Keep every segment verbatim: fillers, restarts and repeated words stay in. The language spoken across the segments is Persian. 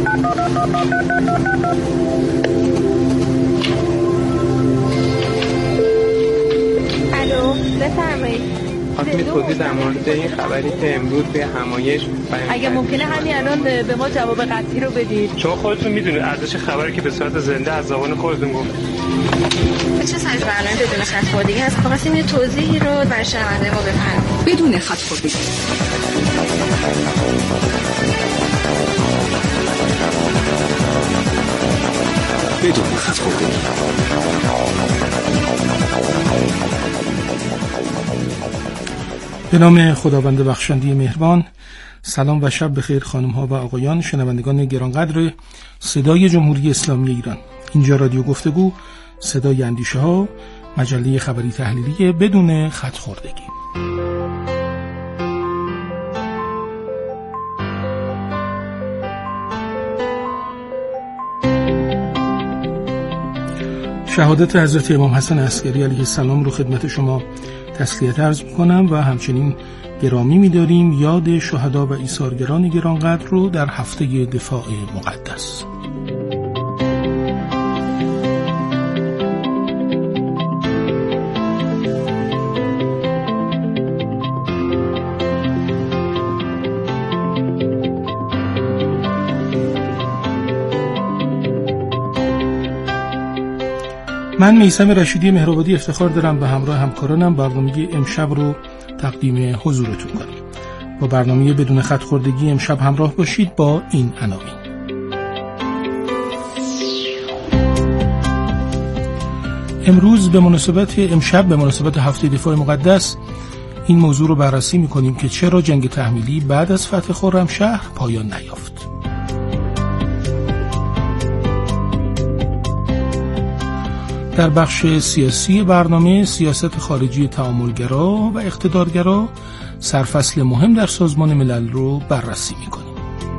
الو بفرمایید. خواستم توضیح در مورد این خبری که امروز به همایش اگه ممکنه همین الان به ما جواب قطعی رو بدید، چون خودتون میدونید ارزش خبری که به صورت زنده از زبان خودتون گفت. چه سایز برنامه بدون خط خوردگی هست؟ خواستیم یه توضیحی رو برای شنونده ما بفرمایید. بدون خط خوردگی. بدون خط خوردگی. به نام خداوند بخشنده مهربان. سلام و شب بخیر خانم ها و آقایان شنوندگان گرانقدر صدای جمهوری اسلامی ایران. اینجا رادیو گفتگو، صدای اندیشه ها، مجله خبری تحلیلی بدون خط خوردگی. شهادت حضرت امام حسن عسکری علیه السلام رو خدمت شما تسلیت عرض می‌کنم و همچنین گرامی می‌داریم یاد شهدا و ایثارگران گرانقدر رو در هفته دفاع مقدس. من میثم رشیدی مهرآبادی افتخار دارم به همراه همکارانم برنامه امشب رو تقدیم حضورتون کنیم. با برنامه بدون خط خوردگی امشب همراه باشید با این عناوین. امروز به مناسبت امشب به مناسبت هفته دفاع مقدس این موضوع رو بررسی می‌کنیم که چرا جنگ تحمیلی بعد از فتح خرمشهر پایان نیافت. در بخش سیاسی برنامه سیاست خارجی تعاملگرا و اقتدارگرا سرفصل مهم در سازمان ملل رو بررسی می‌کنیم.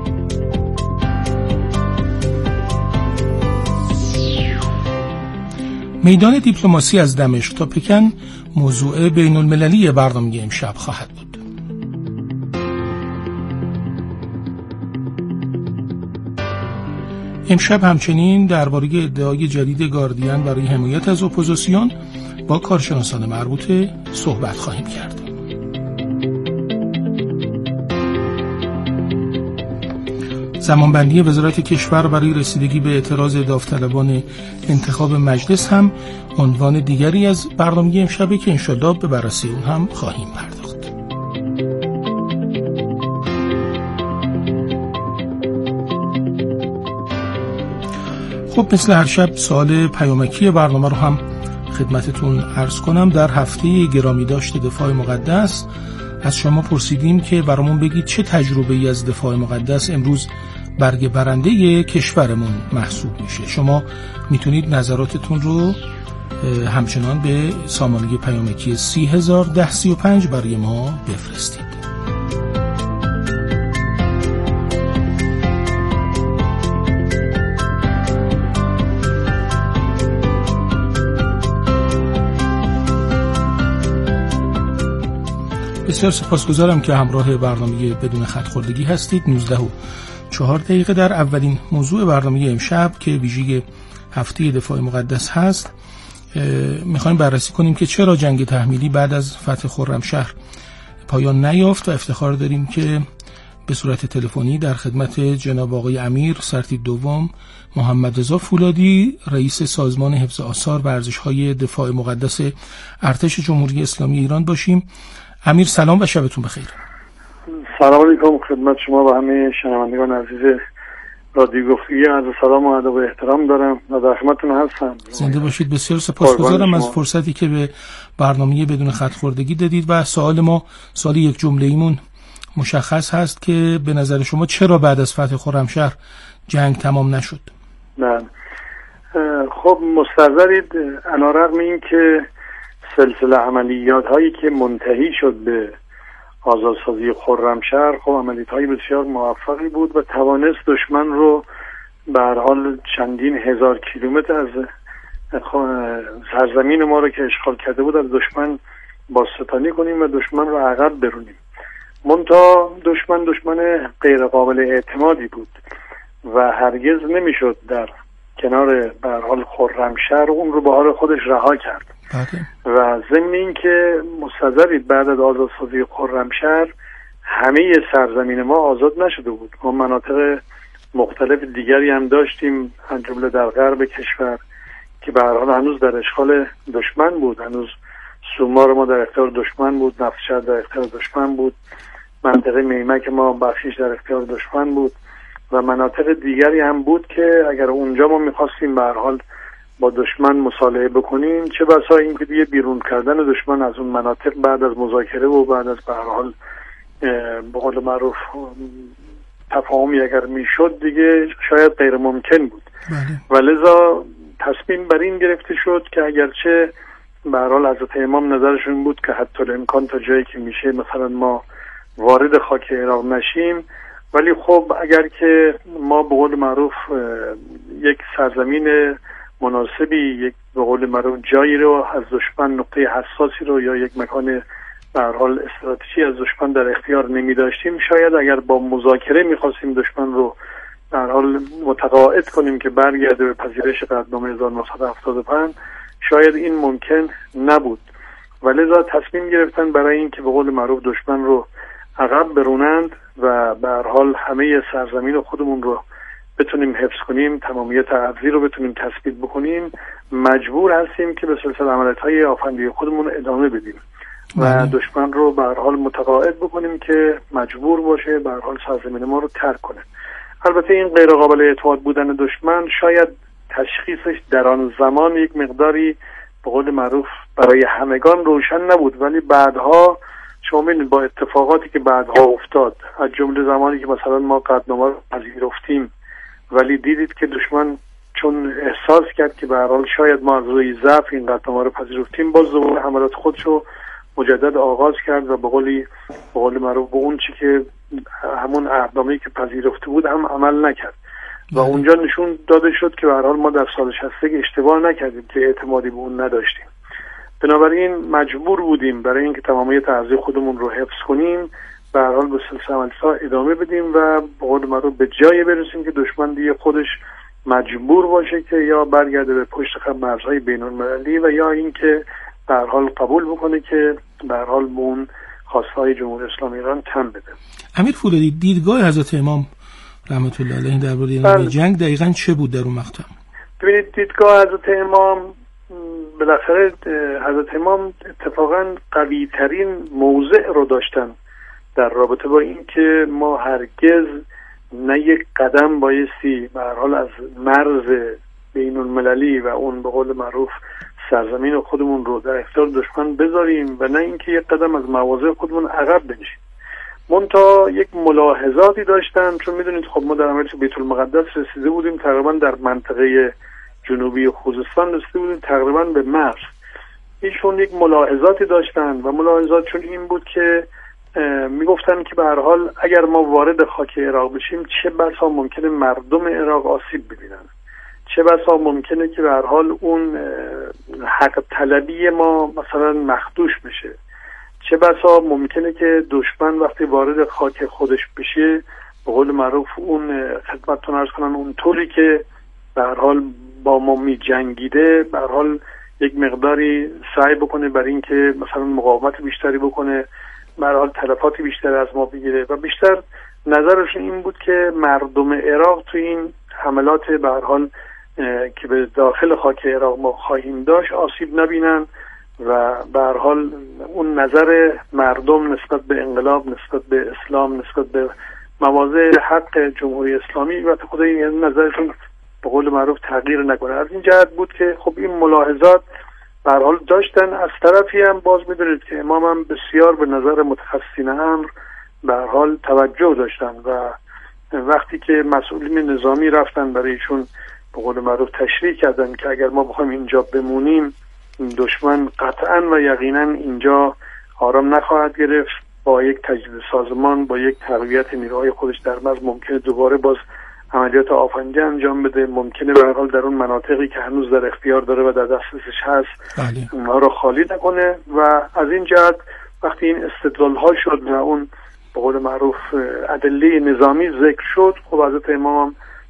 میدان دیپلماسی از دمشق تا پکن موضوع بین المللی برنامه امشب خواهد بود. امشب همچنین درباره ادعای جدید گاردین برای حمایت از اپوزیسیون با کارشناسان مربوطه صحبت خواهیم کرد. زمانبندی وزارت کشور برای رسیدگی به اعتراض داوطلبان انتخاب مجلس هم عنوان دیگری از برنامه امشبه که انشالله به بررسی اون هم خواهیم پرداخت. خب مثل هر شب سوال پیامکی برنامه رو هم خدمتتون عرض کنم. در هفته گرامی داشت دفاع مقدس از شما پرسیدیم که برامون بگید چه تجربه‌ای از دفاع مقدس امروز برگ برنده کشورمون محسوب میشه. شما میتونید نظراتتون رو همچنان به سامانه پیامکی سی هزار ده سی و پنج برای ما بفرستید. بسیار سپاسگزارم که همراه برنامه بدون خط خوردگی هستید. نوزده و چهار دقیقه در اولین موضوع برنامه امشب که ویژه هفته دفاع مقدس هست میخوایم بررسی کنیم که چرا جنگ تحمیلی بعد از فتح خرمشهر پایان نیافت و افتخار داریم که به صورت تلفنی در خدمت جناب آقای امیر سرتیپ دوم محمد رضا فولادی رئیس سازمان حفظ آثار و ارزش‌های دفاع مقدس ارتش جمهوری اسلامی ایران باشیم. امیر سلام و شبتون بخیر. سلام علیکم خدمت شما و همه شنوندگان عزیز رادیو گفتگو. عرض سلام و ادب و احترام دارم و در خدمتتون هستم. زنده باشید. بسیار سپاسگزارم از فرصتی که به برنامه بدون خط خوردگی دادید و سوال ما سوال یک جمله ایمون مشخص هست که به نظر شما چرا بعد از فتح خرمشهر جنگ تمام نشد؟ نه خب مستحضرید علیرغم این که سلسله عملیات هایی که منتهی شد به آزادسازی خرمشهر خب عملیات های بسیار موفقی بود و توانست دشمن رو به هر حال چندین هزار کیلومتر از سرزمین ما رو که اشغال کرده بود از دشمن بازستانی کنیم و دشمن رو عقب برونیم. منتها دشمن دشمن غیر قابل اعتمادی بود و هرگز نمیشد در کنار به هر حال خرمشهر اون رو به حال خودش رها کرد. بله. و ضمن این که مستحضرید بعد از آزادسازی خرمشهر همه سرزمین ما آزاد نشده بود. ما مناطق مختلف دیگری هم داشتیم، از جمله در غرب کشور که به هر حال هنوز در اشغال دشمن بود، هنوز سومار ما در اختیار دشمن بود، نفتشهر در اختیار دشمن بود، منطقه میمک ما بخشیش در اختیار دشمن بود و مناطق دیگری هم بود که اگر اونجا ما میخواستیم به هر حال با دشمن مصالحه بکنیم، چه بسا این که دیگه بیرون کردن دشمن از اون مناطق بعد از مذاکره و بعد از به هر حال به قول معروف تفاهمی اگر میشد دیگه شاید غیر ممکن بود. و لذا تصمیم بر این گرفته شد که اگرچه به هر حال حضرت امام نظرشون بود که حتی الامکان تا جایی که میشه مثلا ما وارد خاک عراق نشیم، ولی خب اگر که ما به قول معروف یک سرزمین مناسبی، یک به قول معروف جایی رو از دشمن، نقطه حساسی رو یا یک مکان به هر حال استراتژی از دشمن در اختیار نمی داشتیم، شاید اگر با مذاکره می‌خواستیم دشمن رو به هر حال متقاعد کنیم که برگرده به پذیرش قطعنامه هزار و نهصد و هفتاد و پنج، شاید این ممکن نبود. ولذا تصمیم گرفتن برای این که به قول معروف دشمن رو عقب برونند و به هر حال همه سرزمین خودمون رو بتونیم حفظ کنیم، تمامیت ارضی رو بتونیم تثبیت بکنیم، مجبور هستیم که به سلسله عملیات‌های آفندی خودمون ادامه بدیم و دشمن رو به هر حال متقاعد بکنیم که مجبور باشه به هر حال سرزمین ما رو ترک کنه. البته این غیر قابل اعتماد بودن دشمن شاید تشخیصش در آن زمان یک مقداری به قول معروف برای همگان روشن نبود، ولی بعدها شما ببینید با اتفاقاتی که بعدها افتاد، از جمله زمانی که مثلا ما قطعنامه رو پذیرفتیم ولی دیدید که دشمن چون احساس کرد که به هر حال شاید ما از روی ضعف این قطعنامه رو پذیرفتیم، باز دوباره حملات خودشو مجدد آغاز کرد و به قولی به قول معروف به اون چی که همون عهدنامه‌ای که پذیرفته بود هم عمل نکرد و اونجا نشون داده شد که به هر حال ما در سال شصت اشتباه نکردیم که اعتمادی به اون نداشتیم. بنابراین مجبور بودیم برای اینکه تمامیت ارضی خودمون رو حفظ کنیم به هر حال به سلسله عملیات‌ها ادامه بدیم و به قول معروف به جایی برسیم که دشمن دیگه خودش مجبور باشه که یا برگرده به پشت خط مرزهای بین‌المللی و یا اینکه به هر حال قبول بکنه که به هر حال به اون خواستهای جمهوری اسلامی ایران تن بده. امیر فولادی، دیدگاه حضرت امام رحمت الله علیه درباره این جنگ دقیقاً چه بود در اون مقطع؟ ببینید دیدگاه حضرت امام، بالاخره حضرت امام اتفاقاً قوی ترین موضع رو داشتن در رابطه با این که ما هرگز نه یک قدم بایستی به هر حال از مرز بین المللی و اون به قول معروف سرزمین خودمون رو در اختیار دشمن بذاریم و نه اینکه یک قدم از مواضع خودمون عقب بنشیم. منتها یک ملاحظاتی داشتن، چون میدونید خب ما در عملیات بیت المقدس رسیده بودیم، تقریبا در منطقه جنوبی خوزستان رسیده بودیم، تقریبا به مرز. ایشون یک ملاحظاتی داشتن و ملاحظاتشون این بود که میگفتن که به هر حال اگر ما وارد خاک عراق بشیم چه بسا ممکنه مردم عراق آسیب ببینن، چه بسا ممکنه که به هر حال اون حق طلبی ما مثلا مخدوش بشه، چه بسا ممکنه که دشمن وقتی وارد خاک خودش بشه به قول معروف اون خدمتتون عرض کنم اون طوری که به هر حال با ما می جنگیده به هر حال یک مقداری سعی بکنه برای اینکه مثلا مقاومت بیشتری بکنه، به هر حال تلفات بیشتری از ما بگیره و بیشتر نظرشون این بود که مردم عراق تو این حملات به هر حال که به داخل خاک عراق ما خواهیم داشت آسیب نبینن و به هر حال اون نظر مردم نسبت به انقلاب، نسبت به اسلام، نسبت به مواضع حق جمهوری اسلامی و خود این نظرشون به قول معروف تغییر نکنه. از این جهت بود که خب این ملاحظات به هر حال داشتن. از طرفی هم باز می‌دونید که امام هم بسیار به نظر متخصصین امر به هر حال توجه داشتن و وقتی که مسئولین نظامی رفتن برای ایشون به قول معروف تشریح کردن که اگر ما بخوایم اینجا بمونیم دشمن قطعاً و یقیناً اینجا آرام نخواهد گرفت، با یک تجدید سازمان، با یک تقویت نیروهای خودش در مرز ممکنه دوباره باز عملیات آفندی انجام بده، ممکنه به هر حال در اون مناطقی که هنوز در اختیار داره و در دسترسش هست بله. اونها رو خالی نکنه و از این جهت وقتی این استدلال ها شد و اون به قول معروف ادله نظامی ذکر شد، خب حضرت امام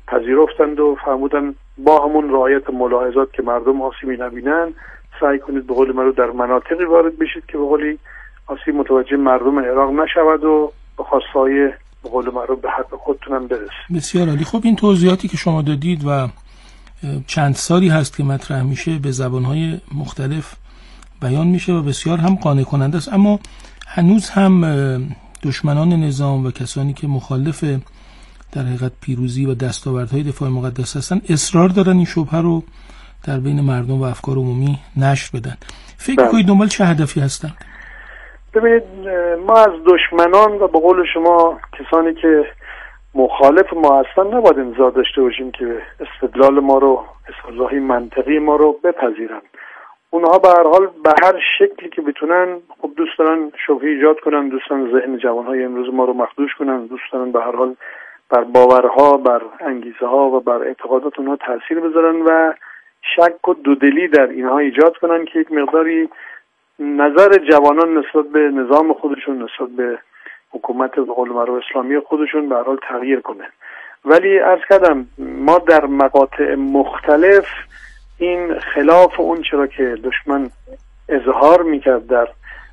پذیرفتند و فرمودن با همون رعایت ملاحظات که مردم آسیبی نبینن سعی کنید به قول من رو در مناطقی وارد بشید که به قولی آسیب متوجه مردم عراق نشود و به خواستهای به قول من رو به حق خودتونم برسید. بسیار عالی. خب این توضیحاتی که شما دادید و چند سالی هست که مطرح میشه به زبانهای مختلف بیان میشه و بسیار هم قانع کننده است، اما هنوز هم دشمنان نظام و کسانی که مخالف در حقیقت پیروزی و دستاوردهای دفاع مقدس هستن اصرار دارن این شبهه رو در بین مردم و افکار عمومی نشر بدن. فکر کنید دنبال چه هدفی هستن؟ ببینید ما از دشمنان و به قول شما کسانی که مخالف ما هستن نباید انتظار داشته باشیم که استدلال ما رو، استدلال منطقی ما رو بپذیرن. اونها به هر حال به هر شکلی که بتونن خب دوست دارن شبهه ایجاد کنن، دوست دارن ذهن جوانهای امروز ما رو مخدوش کنن، دوست دارن به هر حال بر باورها، بر انگیزه ها و بر اعتقادات اونها تاثیر بذارن و شک و دودلی در اینها ایجاد کنن که یک مقداری نظر جوانان نسبت به نظام خودشون، نسبت به حکومت به قول معروف اسلامی خودشون به هر حال تغییر کنه. ولی عرض کردم ما در مقاطع مختلف این خلاف اون چرا که دشمن اظهار میکرد در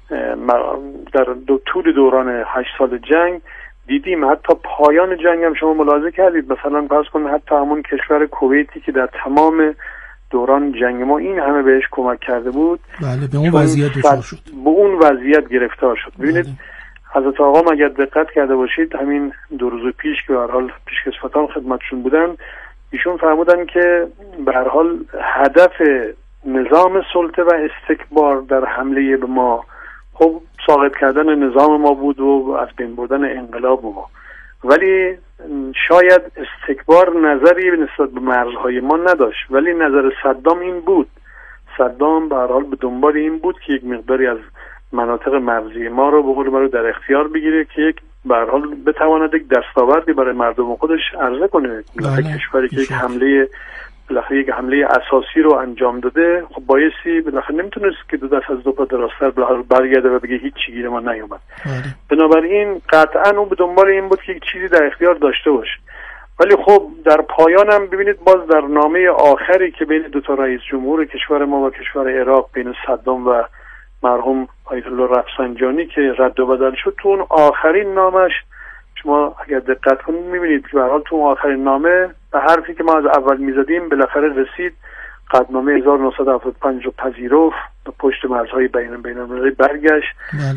در دو طول دوران هشت سال جنگ دیدیم. حتی پایان جنگ هم شما ملاحظه کردید، مثلا فرض کن حتی همون کشور کویتی که در تمام دوران جنگ ما این همه بهش کمک کرده بود، بله به اون وضعیت دچار شد، به اون وضعیت گرفتار شد. ببینید حضرت آقا اگر دقت کرده باشید همین دو روز پیش که به هر حال پیشکسوتان خدمتشون بودن، ایشون فرمودن که به هر حال هدف نظام سلطه و استکبار در حمله به ما خب ساقط کردن نظام ما بود و از بین بردن انقلاب ما، ولی شاید استکبار نظری نسبت به مرزهای ما نداشت، ولی نظر صدام این بود. صدام به هر حال به دنبال این بود که یک مقداری از مناطق مرزی ما رو به قول ما رو در اختیار بگیره که یک به هر حال بتواند یک دستاوردی برای مردم خودش عرضه کنه. بله. کشوری که یک حمله بالاخره یک حمله اساسی رو انجام داده، خب بایستی بالاخره نمیتونست که دو دست از دو پا دراستر برگرده و بگه هیچ چیزی ما نیومد. بله. بنابراین قطعا اون به دنبال این بود که یک چیزی در اختیار داشته باشه. ولی خب در پایان هم ببینید باز در نامه آخری که بین دو تا رئیس جمهور کشور ما و کشور عراق، بین صدام و مرحوم آیت الله رفسنجانی که رد و بدل شد، تو اون آخرین نامش شما اگر دقت کنید میبینید که به هر حال تو آخرین نامه به حرفی که ما از اول میزدیم بالاخره رسید. قطعنامه هزار و نهصد و هفتاد و پنج رو پذیرفت، به پشت مرزهای بین بین‌المللی برگشت،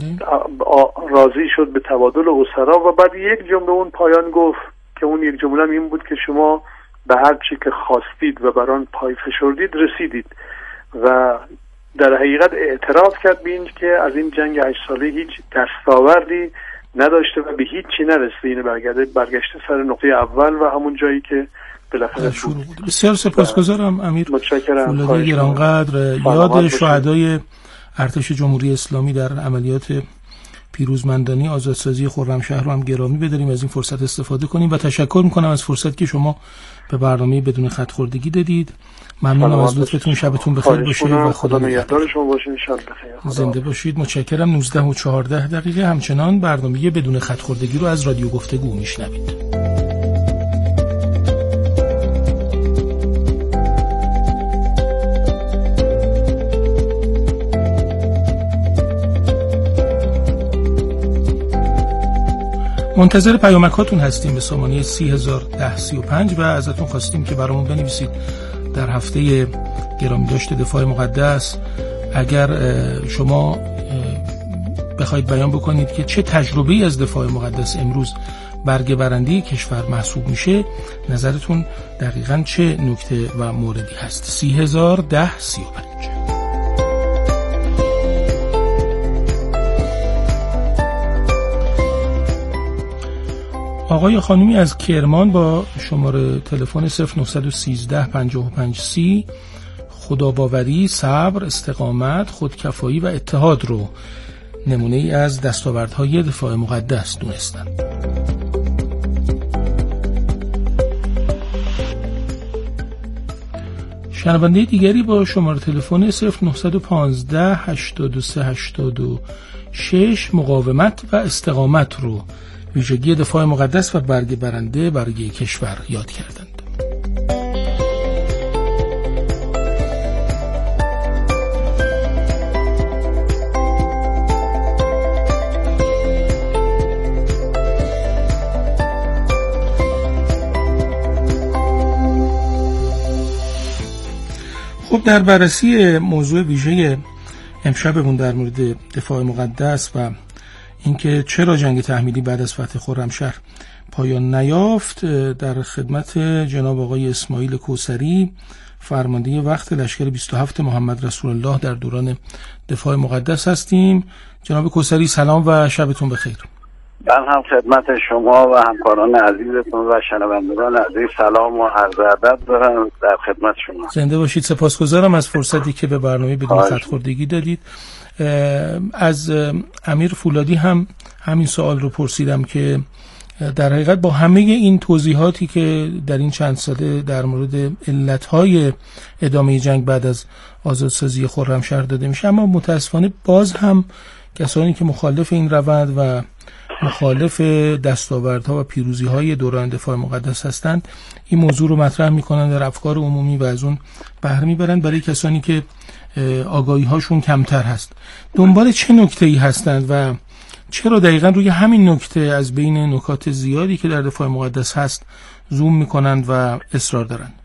راضی شد به تبادل اسرا و بعد یک جمله اون پایان گفت که اون یک جمله این بود که شما به هر چی که خواستید و بر آن پای فشردید رسیدید و در حقیقت اعتراف کرد به این که از این جنگ هشت ساله هیچ دستاوردی نداشته و به هیچ چی نرسیده. اینه برگشته برگشته سر نقطه اول و همون جایی که بالاخره شروع بود. بسیار سپاسگزارم امیر متشکرم. فولادی گرانقدر. یاد شهدای ارتش جمهوری اسلامی در عملیات پیروزمندانه آزادسازی خرمشهر رو هم گرامی بداریم، از این فرصت استفاده کنیم و تشکر میکنم از فرصت که شما به برنامه بدون خط خوردگی دادید. ممنونم از لطفتون. شبتون بخیر باشه و خدا نگهدار شما باشه. ان شاء الله زنده باشید. متشکرم. نوزده و چهارده دقیقه همچنان برنامه بدون خط خوردگی رو از رادیو گفتگو میشنوید. منتظر پیامکاتون هستیم به سامانه سی هزار ده سی و پنج و ازتون خواستیم که برامون بنویسید در هفته گرامی داشت دفاع مقدس اگر شما بخواید بیان بکنید که چه تجربه‌ای از دفاع مقدس امروز برگ برنده کشور محسوب میشه، نظرتون دقیقاً چه نکته و موردی هست. سی هزار ده سی و پنج. آقای خانومی از کرمان با شماره تلفن صفر نه یک سه پنجاه و پنج سی خداباوری، صبر، استقامت، خودکفایی و اتحاد رو نمونه ای از دستاوردهای دفاع مقدس دونستند. شنونده دیگری با شماره تلفن صفر نه یک پنج هشتاد و سه هشتاد و شش مقاومت و استقامت رو ویژگی دفاع مقدس و برگ برنده برای کشور یاد کردند. خب در بررسی موضوع ویژه امشبمون در مورد دفاع مقدس و اینکه چرا جنگ تحمیلی بعد از فتح خرمشهر پایان نیافت، در خدمت جناب آقای اسماعیل کوثری، فرمانده وقت لشکر بیست و هفت محمد رسول الله در دوران دفاع مقدس هستیم. جناب کوثری سلام و شبتون بخیر. من هم خدمت شما و همکاران عزیزتون و شنوندگان عزیز سلام و عرض ادب دارم در خدمت شما. زنده باشید. سپاسگزارم از فرصتی که به برنامه بدون خط‌خوردگی دادید. از امیر فولادی هم همین سوال رو پرسیدم که در حقیقت با همه این توضیحاتی که در این چند ساله در مورد علتهای ادامه جنگ بعد از آزادسازی خرمشهر داده میشه، اما متاسفانه باز هم کسانی که مخالف این روند و مخالف دستاوردها و پیروزی‌های دوران دفاع مقدس هستند این موضوع رو مطرح می‌کنند در افکار عمومی و از اون بهره می‌برند. برای کسانی که آگاهی‌هاشون کمتر هست دنبال چه نکته‌ای هستند و چرا دقیقاً روی همین نکته از بین نکات زیادی که در دفاع مقدس هست زوم می‌کنند و اصرار دارند؟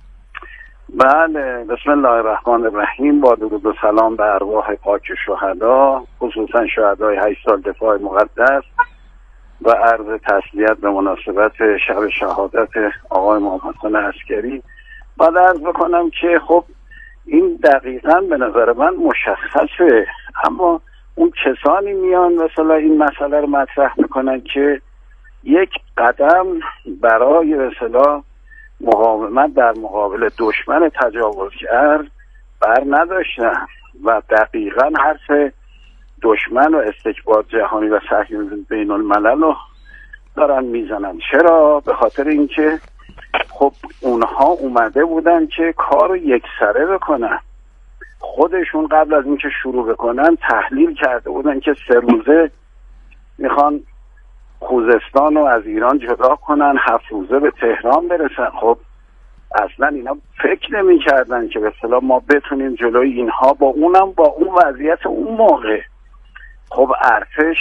بله، بسم الله الرحمن الرحیم. با درود و سلام به ارواح پاک شهدا، خصوصا شهدای هشت سال دفاع مقدس، و عرض تسلیت به مناسبت شب شهادت آقای محمد حسین عسکری. بعد عرض بکنم که خب این دقیقاً به نظر من مشخصه، اما اون کسانی میان مثلا این مسئله رو مطرح میکنن که یک قدم برای مثلا مقاومت در مقابل دشمن تجاوزگر بر نداشتن و دقیقاً حرف دشمن و استکبار جهانی و صهیونیسم بین الملل رو دارن میزنن. چرا؟ به خاطر اینکه خب اونها اومده بودن که کار رو یکسره بکنن. خودشون قبل از اینکه شروع بکنن تحلیل کرده بودن که سه روزه میخوان خوزستان رو از ایران جدا کنن، هفت روزه به تهران برسن. خب اصلا اینا فکر نمی کردن که به اصطلاح ما بتونیم جلوی اینها، با اونم با اون وضعیت اون موقع. خب ارتش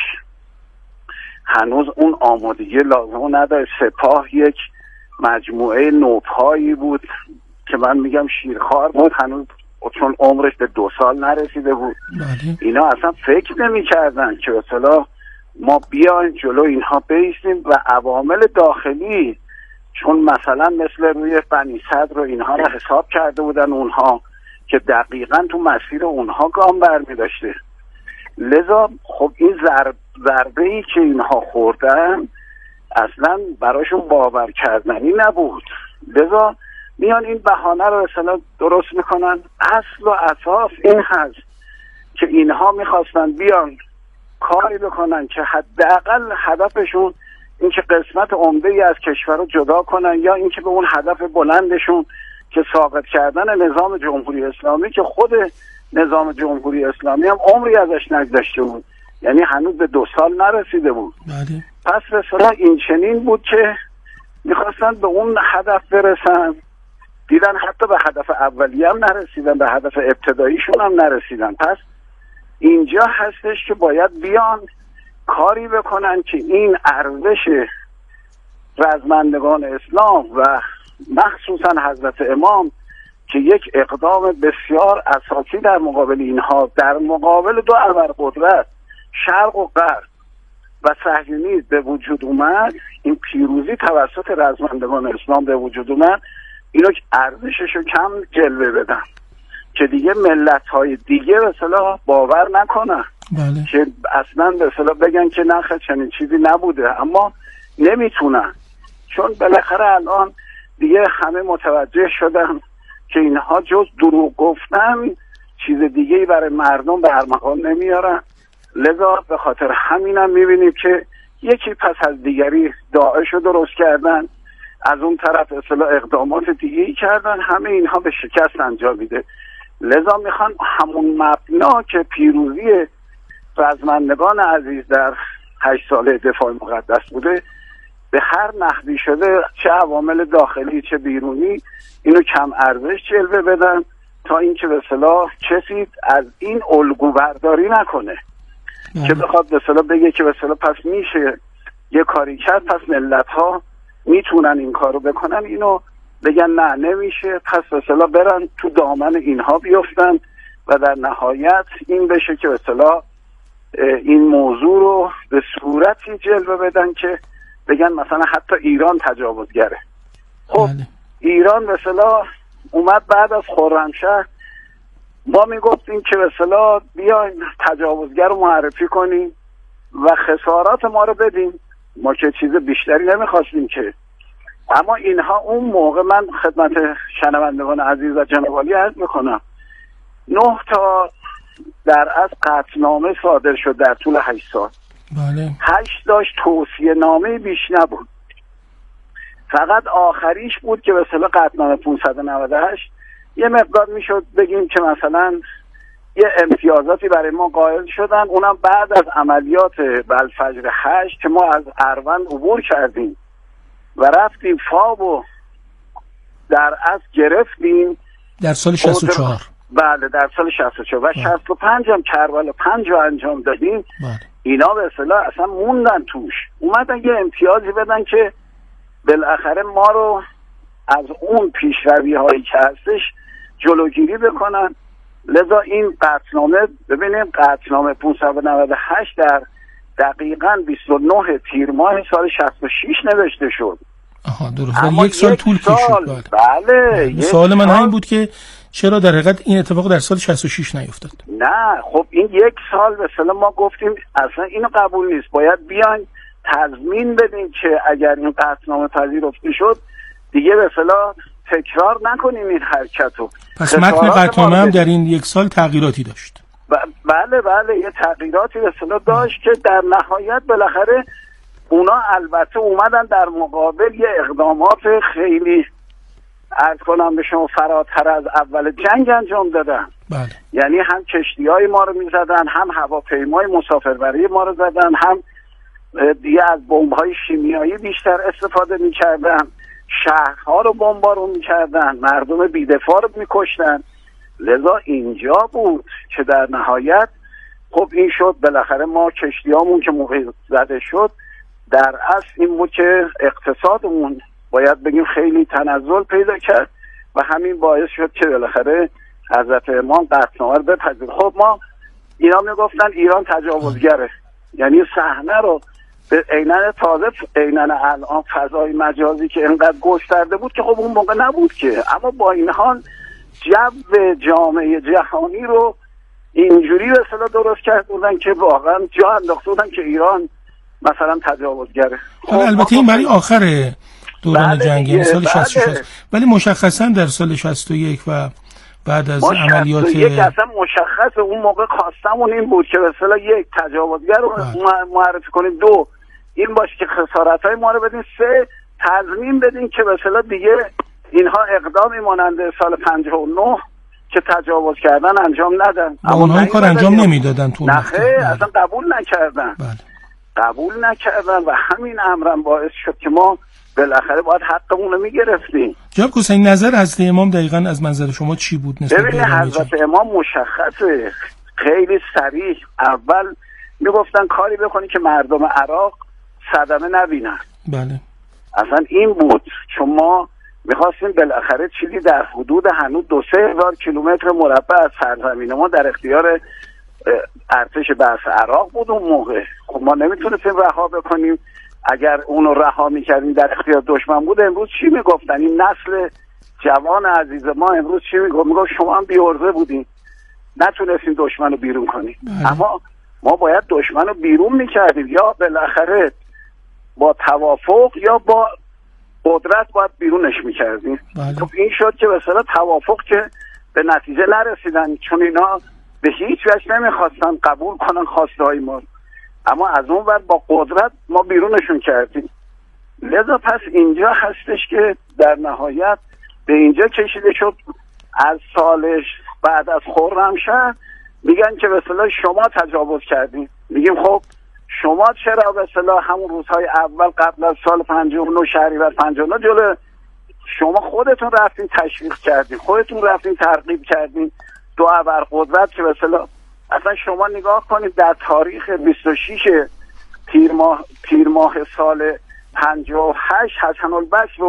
هنوز اون آمادگی لازم نداره. سپاه یک مجموعه نوپایی بود که من میگم شیرخوار بود، هنوز چون عمرش به دو سال نرسیده بود. بله. اینا اصلا فکر نمی کردن که به اصطلاح ما بیایم جلو اینها بیستیم و عوامل داخلی، چون مثلا مثل روی بنی صدر رو اینها رو حساب کرده بودن اونها که دقیقاً تو مسیر اونها گام برمی داشته. لذا خب این ضرب ضربه ای که اینها خوردن اصلا براشون باور کردنی نبود. لذا میان این بهانه رو مثلا درست میکنن. اصل و اساس این هست که اینها میخواستن بیان کاری بکنن که حداقل هدفشون این که قسمت عمده ای از کشور رو جدا کنن، یا اینکه به اون هدف بلندشون که ساقط کردن نظام جمهوری اسلامی، که خود نظام جمهوری اسلامی هم عمری ازش نگذشته بود، یعنی هنوز به دو سال نرسیده بود. بله. پس به صلاح این چنین بود که میخواستن به اون هدف برسن، دیدن حتی به هدف اولیه هم نرسیدن، به هدف ابتداییشون هم نرسیدن. پس اینجا هستش که باید بیان کاری بکنن که این ارزش رزمندگان اسلام و مخصوصا حضرت امام که یک اقدام بسیار اساسی در مقابل اینها، در مقابل دو ابرقدرت شرق و غرب و صهیونیسم به وجود اومد، این پیروزی توسط رزمندگان اسلام به وجود اومد، اینو ارزشش رو کم جلوه بدن که دیگه ملت‌های دیگه به اصطلاح باور نکنن. بله. که اصلا به اصطلاح بگن که نه خیلی چنین چیزی نبوده، اما نمیتونن، چون بالاخره الان دیگه همه متوجه شدن که اینها جز دروغ گفتن چیز دیگه‌ای برای مردم به هر مقام نمیارن. لذا به خاطر همینم میبینیم که یکی پس از دیگری داعش رو درست کردن، از اون طرف اصطلاح اقدامات دیگه‌ای کردن، همه اینها به شکست انجام میده. لذا میخوان همون مبنا که پیروزی رزمندگان عزیز در هشت ساله دفاع مقدس بوده به هر نحوی شده، چه عوامل داخلی چه بیرونی، اینو کم ارزش جلوه بدن تا اینکه به اصطلاح کسی از این الگو برداری نکنه که بخواد به اصطلاح بگه که به اصطلاح پس میشه یه کاری کرد، پس ملت ها میتونن این کارو بکنن. اینو بگن نه نمیشه، پس به اصطلاح برن تو دامن اینها بیفتن و در نهایت این بشه که به اصطلاح این موضوع رو به صورتی جلوه بدن که بگن مثلا حتی ایران تجاوزگره. خب بله. ایران به اصطلاح اومد بعد از خرمشهر، ما میگفتیم که به اصطلاح بیاین تجاوزگر رو معرفی کنیم و خسارات ما رو بدیم، ما که چیز بیشتری نمیخواستیم که. اما اینها اون موقع، من خدمت شنوندگان عزیز و جناب عالی عرض میکنم، نه تا در از قطعنامه صادر شد در طول هشت سال. بله. هشت داشت توصیه نامه بیش نبود، فقط آخریش بود که به اصطلاح قطعنامه پانصد و نود و هشت یه مقدار میشد بگیم که مثلا یه امتیازاتی برای ما قائل شدن، اونم بعد از عملیات بلفجر هشت که ما از اروند عبور کردیم و رفتیم فاب و در از گرفتیم در سال شصت و چهار. بله در سال شصت و چهار و شصت و پنج هم کربلا پنج رو انجام دادیم. بله. اینا به اصطلاح اصلا موندن توش، اومدن یه امتیازی بدن که بالاخره ما رو از اون پیشروی هایی که هستش جلوگیری بکنن. لذا این قطعنامه، ببینیم قطعنامه پانصد و نود و هشت در دقیقاً بیست و نه تیر ماه سال شصت و شش نوشته شد. آها درست. اما یک سال طول کشید. بله, بله. سوال من همین بود که چرا در حقیقت این اتفاق در سال شصت و شش نیفتاد؟ نه خب این یک سال به اصطلاح ما گفتیم اصلا اینو قبول نیست، باید بیاین تضمین بدین که اگر این قطعنامه پذیرفته شد دیگه به اصطلاح تکرار نکنیم این حرکتو. پس متن قطعنامه هم در این یک سال تغییراتی داشت. بله بله یه تغییراتی به اصطلاح داشت که در نهایت بالاخره اونا البته اومدن در مقابل یه اقدامات خیلی عرض کنم به شما فراتر از اول جنگ انجام دادن. بله. یعنی هم کشتی‌های ما رو می‌زدن، هم هواپیمای مسافربری ما رو زدن، هم دیگه از بمب‌های شیمیایی بیشتر استفاده می‌کردن، شهرها رو بمبارون می‌کردن، مردم بی‌دفاع رو می‌کشتن. لذا اینجا بود که در نهایت خب این شد بالاخره ما کشتیامون که موقع زده شد در اصل این بود که اقتصادمون باید بگیم خیلی تنزل پیدا کرد و همین باعث شد که بالاخره حضرت امام قطعنامه رو بپذیر. خب ما اینا میگفتن ایران تجاوزگره، یعنی صحنه رو به عیناً تازه عیناً الان فضای مجازی که اینقدر گسترده بود که خب اون موقع نبود که، اما با این حال جو جامعه جهانی رو اینجوری به اصطلاح درست کردن که واقعا جا انداخته بودن که ایران مثلا تجاوزگره. خب البته این برای آخر دوران بله جنگی یعنی سال بله. شصت و شش، ولی مشخصا در سال شصت و یک و بعد از عملیات یک اصلا مشخص اون موقع خواستمون این بود که به اصطلاح یک تجاوزگر رو معرفی کنیم، دو این باشه که خسارت‌های ما رو بدین، سه تضمین بدین که به اصطلاح دیگه اینها اقدامی مانند سال پنجاه و نه که تجاوز کردن انجام ندن. اما اونها این کار انجام نمیدادن تو نه اصلا قبول نکردن. بله. قبول نکردن و همین امرم باعث شد که ما بالاخره باید حقمون رو میگرفتیم. جناب حسین نظر حضرت امام دقیقاً از منظر شما چی بود نسبت به حضرت امام؟ مشخصه، خیلی صریح. اول میگفتن کاری بکنی که مردم عراق صدمه نبینن. بله. اصلا این بود، چون ما میخواستیم بالاخره چیزی در حدود هنوز دو سه هزار کیلومتر مربع از سرزمین ما در اختیار ارتش بعث عراق بود اون موقع. خب ما نمیتونستیم رها بکنیم. اگر اونو رها میکردیم در اختیار دشمن بود امروز چی میگفتن؟ این نسل جوان عزیز ما امروز چی میگفت؟ میگفت شما هم بی‌عرضه بودین، نتونستیم دشمن رو بیرون کنیم. بله. اما ما باید دشمن رو بیرون میکردیم، یا بالاخره با توافق یا با قدرت باید بیرونش میکردیم. بله. خب این شد که به اصطلاح توافق که به نتیجه نرسیدن، چون اینا به هیچ وجه نمیخواستن قبول کنن خواسته های ما، اما از اون ور با قدرت ما بیرونشون کردیم. لذا پس اینجا هستش که در نهایت به اینجا کشیده شد. از سالش بعد از خرمشهر میگن که به اصطلاح شما تجاوز کردین. میگیم خب شما چرا به اصطلاح همون روزهای اول قبل از سال پنجاه و نه شهریور پنجاه و نه جلو شما خودتون رفتین تشویق کردین، خودتون رفتین ترغیب کردین دو ابرقدرت که به اصطلاح اصلا شما نگاه کنید در تاریخ بیست و شش تیر ماه تیر ماه سال پنجاه و هشت حسن البصری رو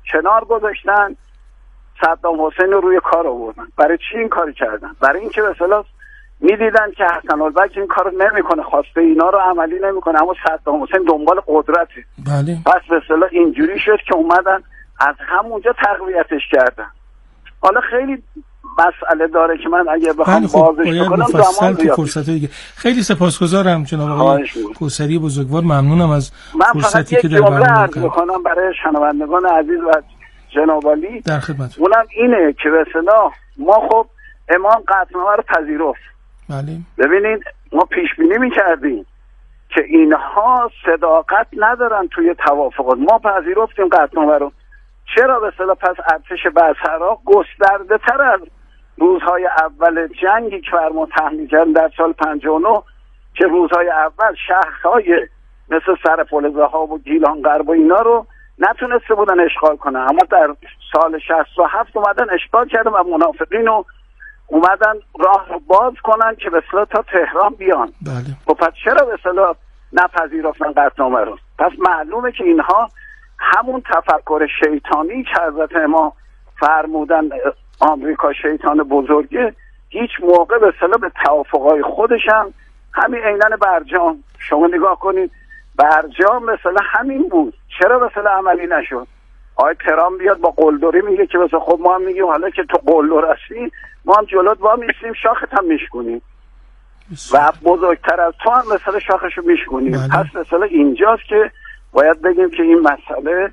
کنار گذاشتن، صدام حسین رو روی کار آوردن. برای چی این کاری کردن؟ برای اینکه به اصطلاح میدیدن که حسن البک این کارو نمیکنه، خواسته اینا رو عملی نمیکنه، اما صدام حسین دنبال قدرته. بله. پس به اصطلاح اینجوری شد که اومدن از همونجا تقویتش کردن. حالا خیلی مسئله داره که من اگه بخوام بازش بکنم زمان تو فرصت دیگه. خیلی سپاسگزارم جناب آقای کوثری بزرگوار، ممنونم از فرصتی که در برنامه بکنم برای شنوندگان عزیز و جناب عالی. در خدمت. اونم اینه که به اصطلاح ما خب امام قطعنامه رو پذیرفت. بله. ببینید ما پیش بینی می‌کردیم که اینها صداقت ندارن توی توافقات. ما پذیرفتیم قطعنامه رو. چرا به اصطلاح پس ارتش بصره گسترده تر از روزهای اول جنگی که فرمان تحمیل کردن در سال پنجاه و نه، که روزهای اول شهرهای مثل سرپل‌زها و گیلان غرب و اینا رو نتونسته بودن اشغال کنن، اما در سال شصت و هفت اومدن اشغال کردن و منافقین رو اومدن راه رو باز کنن که به اصطلاح تا تهران بیان. بله. و پس چرا به اصطلاح نپذیرفتن قطعنامه رو؟ پس معلومه که اینها همون تفکر شیطانی که حضرت امام فرمودن آمریکا شیطان بزرگه، هیچ موقع به اصطلاح به توافقهای خودشم همین عیناً برجام شما نگاه کنید، برجام به اصطلاح همین بود. چرا به اصطلاح عملی نشد؟ آقای ترامپ بیاد با قلدری میگه که مثلا خب ما هم میگیم حالا که تو قلدر هستی ما هم جلوت با میستیم شاخت هم میشکنیم و بزرگتر از تو هم مثلا شاخشو میشکنیم. پس مثلا اینجاست که باید بگیم که این مسئله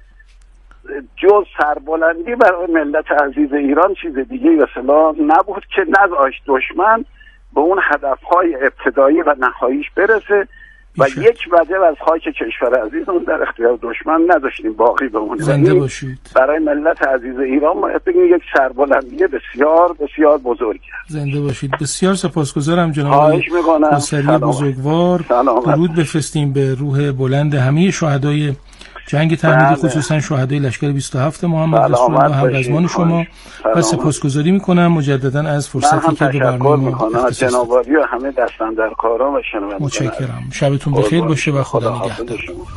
جز سربلندی برای ملت عزیز ایران چیز دیگه مثلا نبود که نذاشت دشمن به اون هدفهای ابتدایی و نهاییش برسه و بیشت. یک وجب از خاک کشور عزیزمون در اختیار دشمن نذاشتیم باقی بمونه. زنده باشید. برای ملت عزیز ایران باید بگیم یک سربلندی بسیار بسیار بزرگی است. زنده باشید. بسیار سپاسگزارم جناب کوثری بزرگوار. درود بفرستیم به روح بلند همه شهدای جنگ تحمیلی، خصوصا شهدای لشکر بیست و هفت محمد رسول الله همرزمان شما و سپاسگزاری میکنم مجددا از فرصتی که به برنامه از جناب عالی و همه دستاندرکاران و شنوندگان. متشکرم. شبتون بخیر باشه و خدا نگهدار.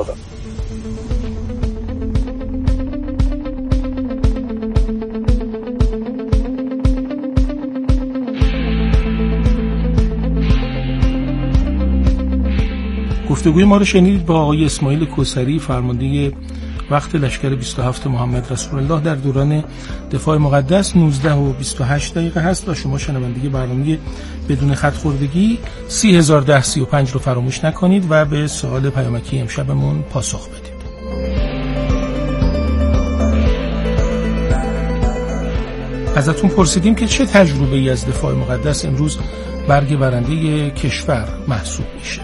گفتگوی ما رو شنیدید با آقای اسماعیل کوثری، فرمانده وقت لشکر بیست و هفت محمد رسول الله در دوران دفاع مقدس. نوزده و بیست و هشت دقیقه هست و شما شنونده برنامه بدون خط خوردگی سی هزار و ده سی و پنج رو فراموش نکنید و به سوال پیامکی امشبمون پاسخ بدید. ازتون پرسیدیم که چه تجربه‌ای از دفاع مقدس امروز برگ برنده کشور محسوب میشه.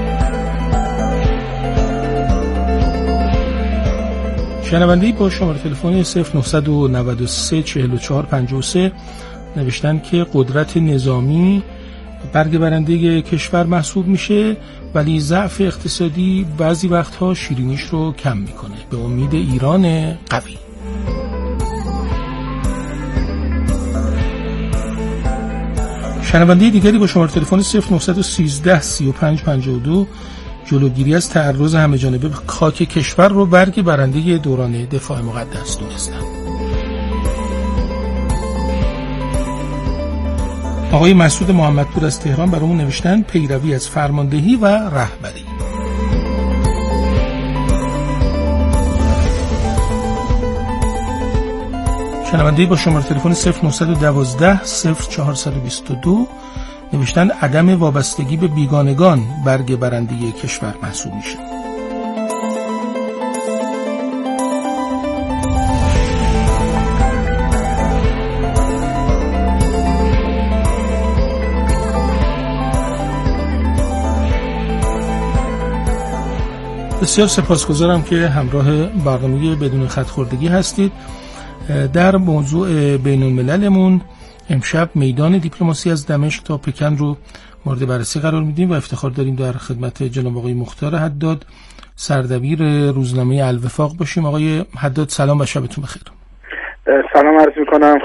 شنونده‌ای با شماره تلفن صفر نه نه سه چهار چهار پنجاه و سه نوشتن که قدرت نظامی برگ برنده کشور محسوب میشه، ولی ضعف اقتصادی بعضی وقتها شیرینیش رو کم میکنه. به امید ایران قوی. شنونده دیگری با شماره تلفن صفر نه یک سه سی و پنج پنجاه و دو جلوگیری از تعرض همه جانبه به خاک کشور رو برگ برنده دوران دفاع مقدس دونستن. آقای مسعود محمدپور از تهران برامون نوشتن پیروی از فرماندهی و رهبری. شنونده با شماره تلفن صفر نه یک دو صفر چهار دو دو نوشتن عدم وابستگی به بیگانگان برگ برنده کشور محسوب میشه. بسیار سپاسگزارم که همراه برنامه بدون خط خوردگی هستید. در موضوع بین المللمون امشب میدان دیپلماسی از دمشق تا پکن رو مورد بررسی قرار میدیم و افتخار داریم در خدمت جناب آقای مختار حداد سردبیر روزنامه الوفاق باشیم. آقای حداد سلام و شبتون بخیر. سلام عرض میکنم